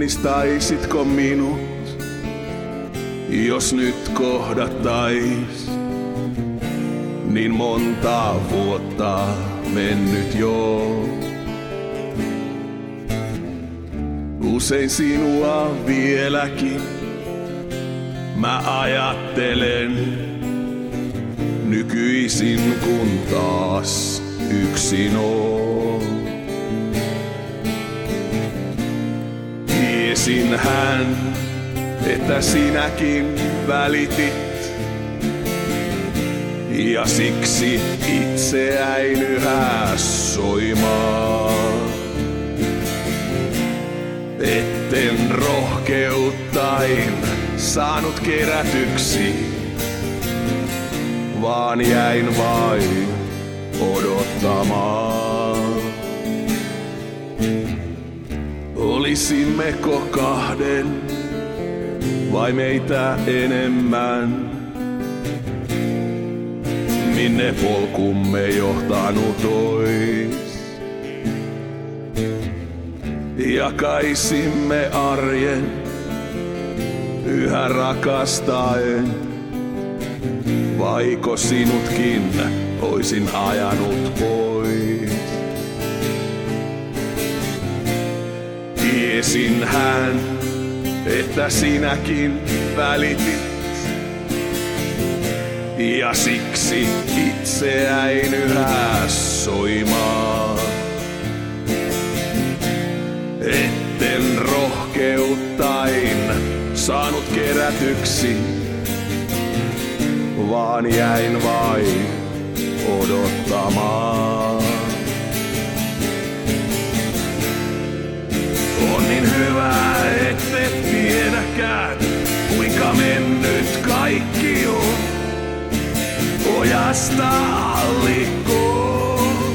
Tunnistaisitko minut, jos nyt kohdattais? Niin monta vuotta mennyt jo. Usein sinua vieläkin mä ajattelen, nykyisin kun taas yksin oon. Tiesinhän, että sinäkin välitit, ja siksi itse jäin yhä soimaan. Etten rohkeuttain saanut kerätyksi, vaan jäin vain odottamaan. Olisimmeko kahden vai meitä enemmän? Minne polkumme johtanut ois? Jakaisimme arjen yhä rakastaen, vaiko sinutkin oisin ajanut pois? Tiesinhän, että sinäkin välitit, ja siksi itse jäin yhä soimaan. Etten rohkeuttain saanut kerätyksi, vaan jäin vain odottamaan. On niin hyvä, ettet tiedäkään, kuinka mennyt kaikki on. Ojasta allikkoon.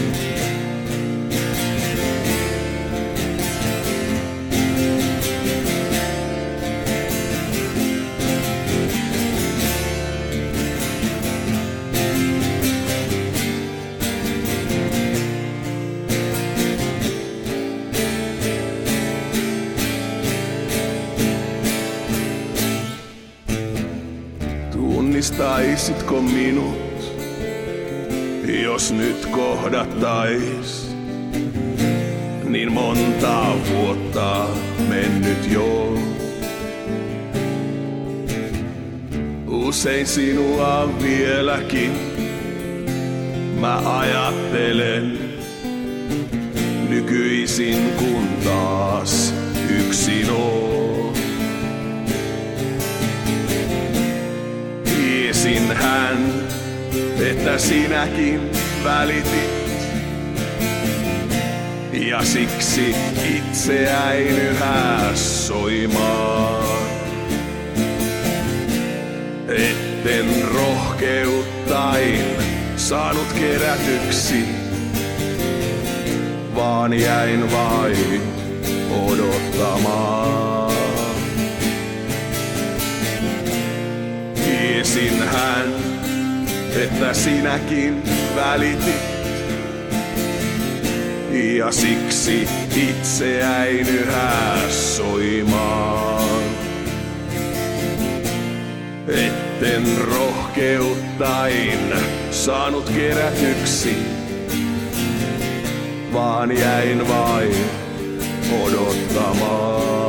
Tunnistaisitko minut, jos nyt kohdattais? Niin monta vuotta mennyt jo. Usein sinua vieläkin mä ajattelen, nykyisin kun taas yksin oon. Tiesinhän, että sinäkin välitit, ja siksi itse jäin yhä soimaan. Etten rohkeuttain saanut kerätyksi, vaan jäin vain odottamaan. Tiesinhän, että sinäkin välitit, ja siksi itse jäin yhä soimaan. Etten rohkeuttain saanut kerätyksi, vaan jäin vain odottamaan.